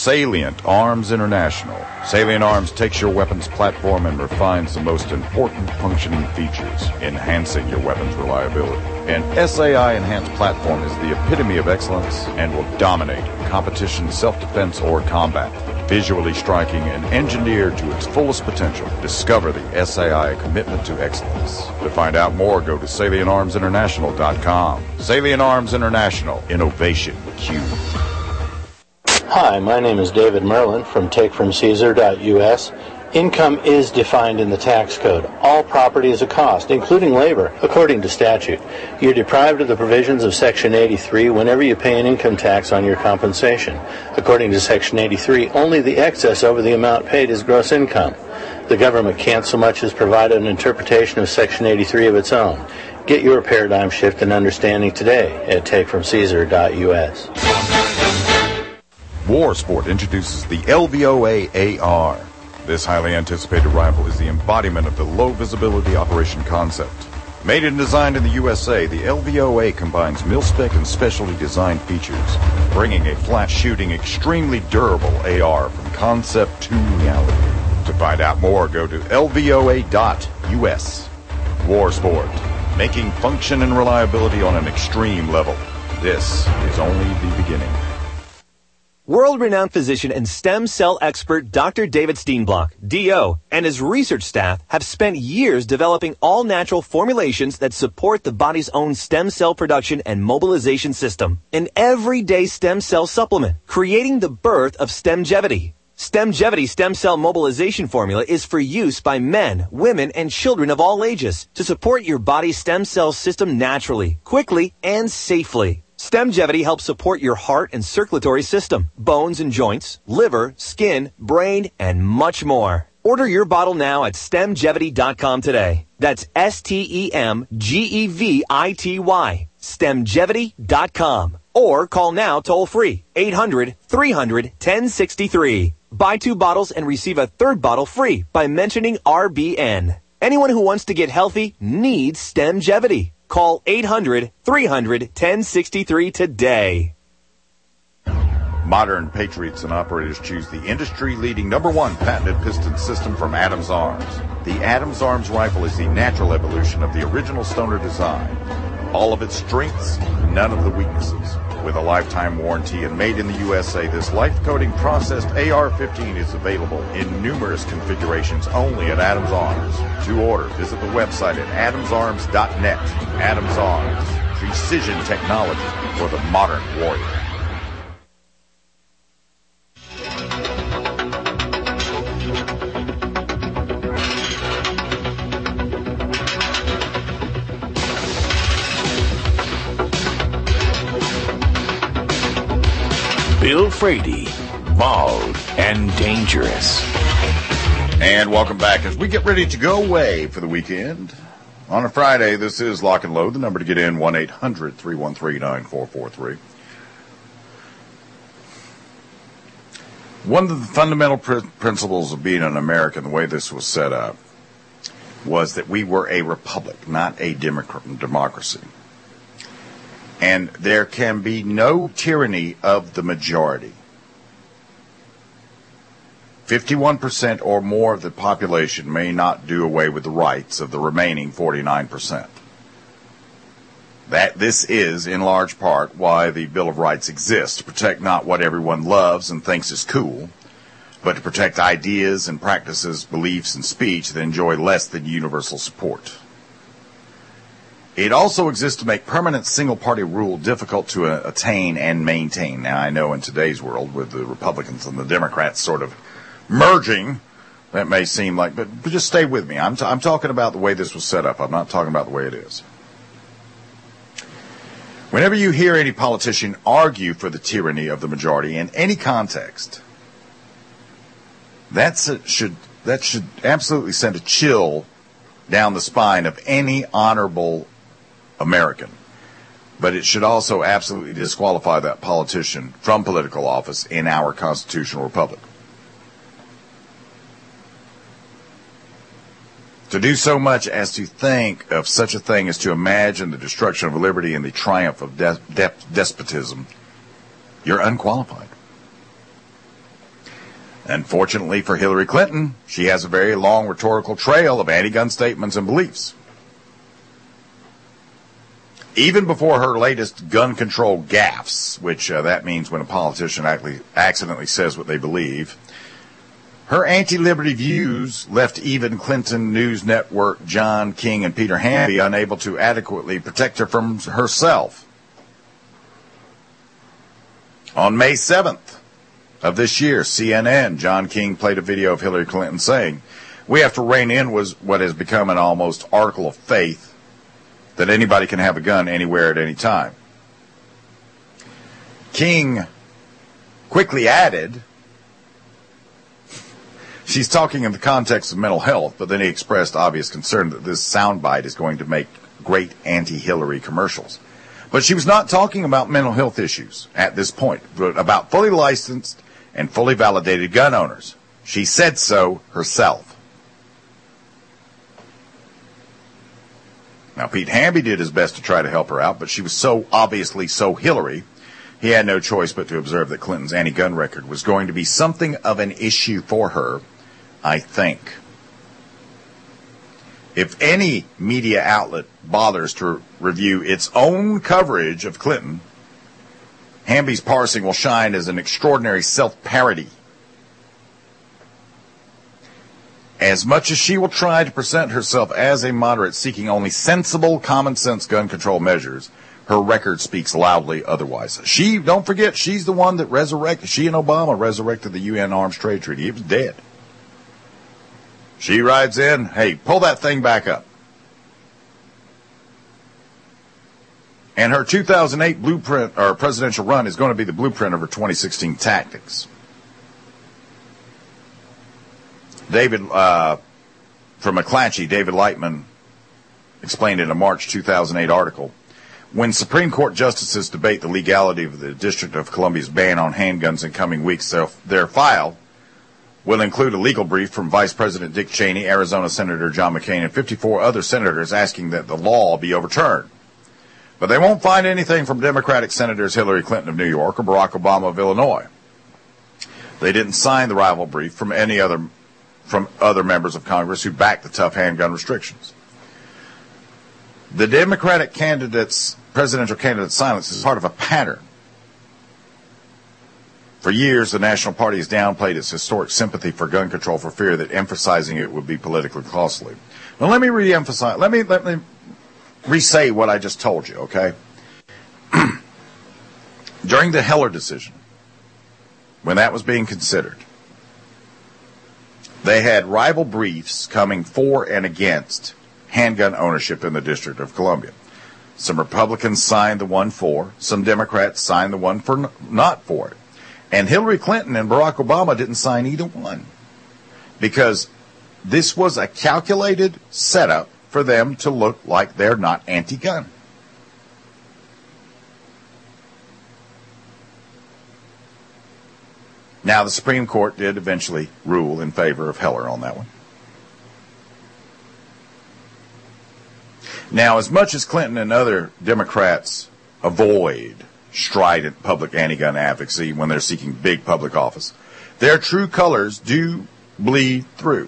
Salient Arms International. Salient Arms takes your weapons platform and refines the most important functioning features, enhancing your weapon's reliability. An S A I enhanced platform is the epitome of excellence and will dominate competition, self-defense, or combat. Visually striking and engineered to its fullest potential, discover the S A I commitment to excellence. To find out more, go to salient arms international dot com. Salient Arms International. Innovation Q. Hi, my name is David Merlin from take from caesar dot U S. Income is defined in the tax code. All property is a cost, including labor, according to statute. You're deprived of the provisions of Section eighty-three whenever you pay an income tax on your compensation. According to Section eighty-three, only the excess over the amount paid is gross income. The government can't so much as provide an interpretation of Section eighty-three of its own. Get your paradigm shift and understanding today at take from caesar dot U S. Warsport introduces the L V O A A R. This highly anticipated rifle is the embodiment of the low-visibility operation concept. Made and designed in the U S A, the L V O A combines mil-spec and specially designed features, bringing a flat-shooting, extremely durable A R from concept to reality. To find out more, go to L V O A dot U S. Warsport, making function and reliability on an extreme level. This is only the beginning. World-renowned physician and stem cell expert Doctor David Steenblock, D O, and his research staff have spent years developing all-natural formulations that support the body's own stem cell production and mobilization system. An everyday stem cell supplement, creating the birth of Stemgevity. Stemgevity stem cell mobilization formula is for use by men, women, and children of all ages to support your body's stem cell system naturally, quickly, and safely. Stemgevity helps support your heart and circulatory system, bones and joints, liver, skin, brain, and much more. Order your bottle now at stemgevity dot com today. That's S T E M G E V I T Y. stemgevity dot com. Or call now toll free, eight hundred, three hundred, ten sixty-three. Buy two bottles and receive a third bottle free by mentioning R B N. Anyone who wants to get healthy needs Stemgevity. Call eight hundred, three hundred, ten sixty-three today. Modern patriots and operators choose the industry-leading number one patented piston system from Adams Arms. The Adams Arms rifle is the natural evolution of the original Stoner design. All of its strengths, none of the weaknesses. With a lifetime warranty and made in the U S A, this life-coating processed A R fifteen is available in numerous configurations only at Adams Arms. To order, visit the website at adams arms dot net. Adams Arms, precision technology for the modern warrior. Bill Frady, bald and dangerous. And welcome back as we get ready to go away for the weekend. On a Friday, this is Lock and Load. The number to get in, one eight hundred, three one three, nine four four three. One of the fundamental pr- principles of being an American, the way this was set up, was that we were a republic, not a democ- democracy. And there can be no tyranny of the majority. fifty-one percent or more of the population may not do away with the rights of the remaining forty-nine percent. That this is, in large part, why the Bill of Rights exists, to protect not what everyone loves and thinks is cool, but to protect ideas and practices, beliefs, and speech that enjoy less than universal support. It also exists to make permanent single-party rule difficult to uh, attain and maintain. Now, I know in today's world, with the Republicans and the Democrats sort of merging, that may seem like, but, but just stay with me. I'm, t- I'm talking about the way this was set up. I'm not talking about the way it is. Whenever you hear any politician argue for the tyranny of the majority in any context, that's a, should that should absolutely send a chill down the spine of any honorable American. But it should also absolutely disqualify that politician from political office in our constitutional republic. To do so much as to think of such a thing as to imagine the destruction of liberty and the triumph of de- de- despotism, you're unqualified. Unfortunately for Hillary Clinton, she has a very long rhetorical trail of anti-gun statements and beliefs. Even before her latest gun control gaffes, which uh, that means when a politician actually accidentally says what they believe, her anti-liberty views left even Clinton News Network John King and Peter Hamby unable to adequately protect her from herself. On May seventh of this year, C N N, John King played a video of Hillary Clinton saying, "We have to rein in was what has become an almost article of faith that anybody can have a gun anywhere at any time." King quickly added, "She's talking in the context of mental health," but then he expressed obvious concern that this soundbite is going to make great anti-Hillary commercials. But she was not talking about mental health issues at this point, but about fully licensed and fully validated gun owners. She said so herself. Now, Pete Hamby did his best to try to help her out, but she was so obviously so Hillary, he had no choice but to observe that Clinton's anti-gun record was going to be something of an issue for her, I think. If any media outlet bothers to review its own coverage of Clinton, Hamby's parsing will shine as an extraordinary self-parody. As much as she will try to present herself as a moderate seeking only sensible, common-sense gun control measures, her record speaks loudly otherwise. She, don't forget, she's the one that resurrected, she and Obama resurrected the U N Arms Trade Treaty. It was dead. She rides in, hey, pull that thing back up. And her two thousand eight blueprint, or presidential run, is going to be the blueprint of her twenty sixteen tactics. David, uh, from McClatchy, David Lightman explained in a March two thousand eight article, when Supreme Court justices debate the legality of the District of Columbia's ban on handguns in coming weeks, their file will include a legal brief from Vice President Dick Cheney, Arizona Senator John McCain, and fifty-four other senators asking that the law be overturned. But they won't find anything from Democratic Senators Hillary Clinton of New York or Barack Obama of Illinois. They didn't sign the rival brief from any other from other members of Congress who backed the tough handgun restrictions. The Democratic candidates, presidential candidate's silence is part of a pattern. For years, the National Party has downplayed its historic sympathy for gun control for fear that emphasizing it would be politically costly. Now, let me re-emphasize, let me, let me re-say what I just told you, okay? During the Heller decision, when that was being considered, they had rival briefs coming for and against handgun ownership in the District of Columbia. Some Republicans signed the one for, some Democrats signed the one for not for it. And Hillary Clinton and Barack Obama didn't sign either one because this was a calculated setup for them to look like they're not anti-gun. Now, the Supreme Court did eventually rule in favor of Heller on that one. Now, as much as Clinton and other Democrats avoid strident public anti-gun advocacy when they're seeking big public office, their true colors do bleed through.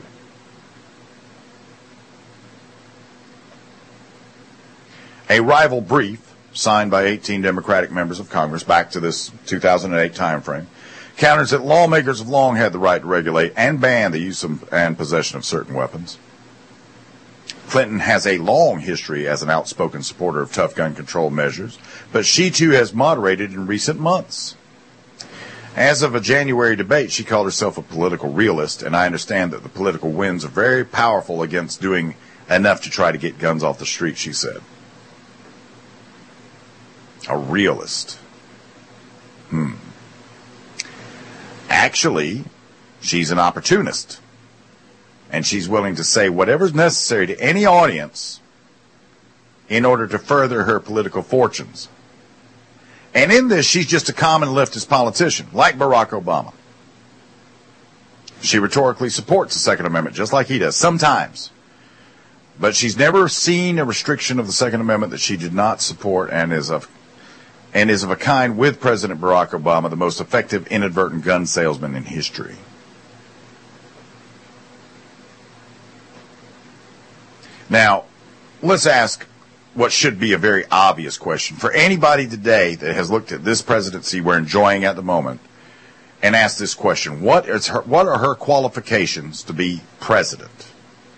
A rival brief signed by eighteen Democratic members of Congress back to this two thousand eight timeframe counters that lawmakers have long had the right to regulate and ban the use of and possession of certain weapons. Clinton has a long history as an outspoken supporter of tough gun control measures, but she too has moderated in recent months. As of a January debate, she called herself a political realist, and I understand that the political winds are very powerful against doing enough to try to get guns off the street, she said. A realist. Hmm. Actually, she's an opportunist. And she's willing to say whatever's necessary to any audience in order to further her political fortunes. And in this, she's just a common leftist politician, like Barack Obama. She rhetorically supports the Second Amendment, just like he does, sometimes. But she's never seen a restriction of the Second Amendment that she did not support and is of and is of a kind with President Barack Obama, the most effective inadvertent gun salesman in history. Now, let's ask what should be a very obvious question for anybody today that has looked at this presidency we're enjoying at the moment and asked this question. What is her, what are her qualifications to be president?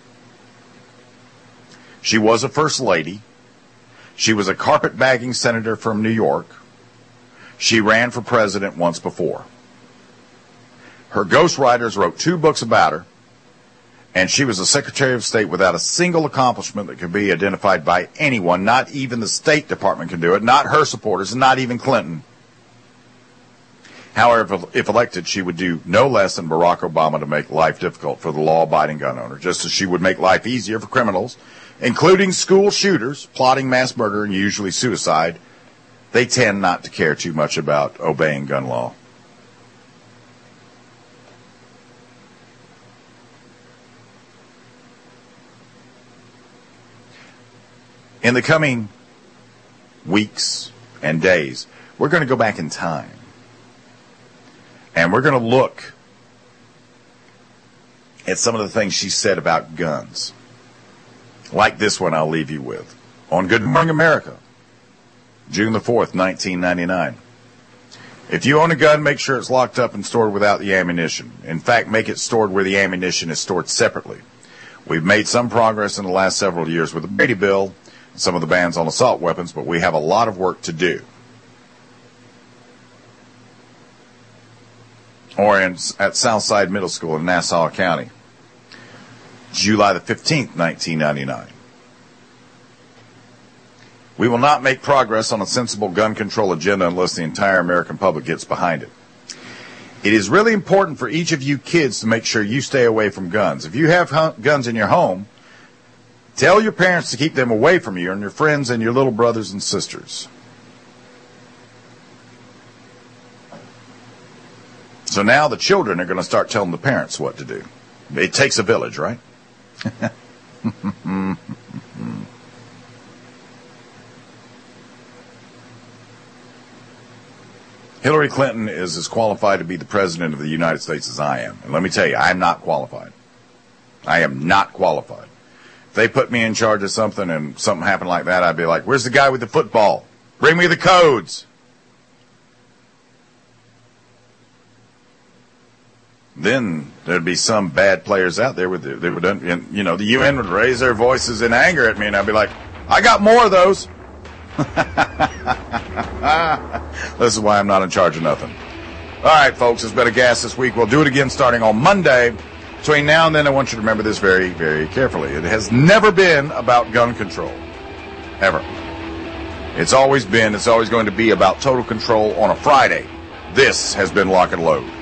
She was a first lady. She was a carpetbagging senator from New York. She ran for president once before. Her ghostwriters wrote two books about her, and she was a Secretary of State without a single accomplishment that could be identified by anyone. Not even the State Department can do it, not her supporters, and not even Clinton. However, if elected, she would do no less than Barack Obama to make life difficult for the law-abiding gun owner, just as she would make life easier for criminals, including school shooters, plotting mass murder, and usually suicide. They tend not to care too much about obeying gun law. In the coming weeks and days, we're going to go back in time. And we're going to look at some of the things she said about guns. Like this one I'll leave you with. On Good Morning America, June the fourth, nineteen ninety-nine. If you own a gun, make sure it's locked up and stored without the ammunition. In fact, make it stored where the ammunition is stored separately. We've made some progress in the last several years with the Brady Bill, some of the bans on assault weapons, but we have a lot of work to do. Or in, at Southside Middle School in Nassau County, July the fifteenth, nineteen ninety-nine. We will not make progress on a sensible gun control agenda unless the entire American public gets behind it. It is really important for each of you kids to make sure you stay away from guns. If you have hun- guns in your home, tell your parents to keep them away from you and your friends and your little brothers and sisters. So now the children are going to start telling the parents what to do. It takes a village, right? Hillary Clinton is as qualified to be the president of the United States as I am. And let me tell you, I am not qualified. I am not qualified. If they put me in charge of something and something happened like that, I'd be like, where's the guy with the football? Bring me the codes. Then there'd be some bad players out there with the, they would, you know, the U N would raise their voices in anger at me, and I'd be like, I got more of those. This is why I'm not in charge of nothing. All right, folks, it's been a gas this week. We'll do it again starting on Monday. Between now and then, I want you to remember this very, very carefully. It has never been about gun control. Ever. It's always been, it's always going to be about total control on a Friday. This has been Lock and Load.